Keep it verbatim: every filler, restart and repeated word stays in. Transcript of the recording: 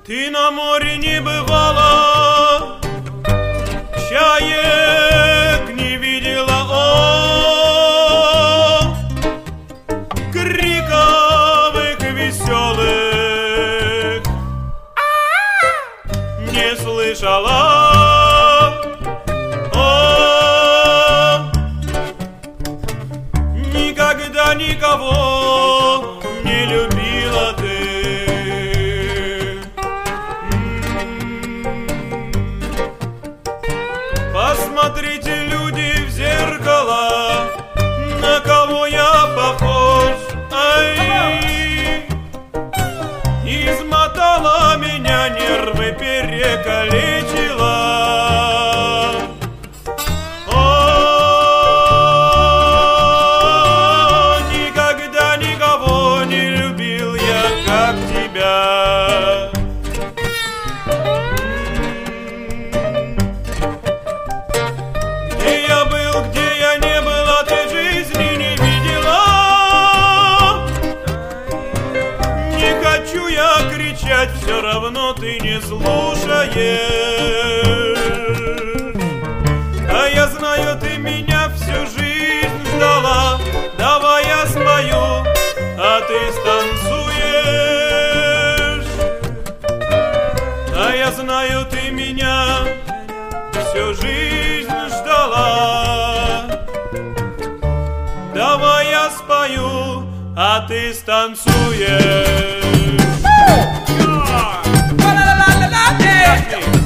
Ты на море не бывала, чаек не видела, о, криковых веселых не слышала, о, никогда никого не любила ты. Посмотрите, люди, в зеркало, на кого я похож. Ай, измотала меня, нервы перекалечила. О, никогда никого не любил я, как тебя. Где я был, где я не был, а ты жизни не видела. Не хочу я кричать, все равно ты не слушаешь. А я знаю, ты меня всю жизнь ждала. Давай я спою, а ты станцуешь. А я знаю, ты меня всю жизнь ждала. Давай я спою, а ты станцуешь.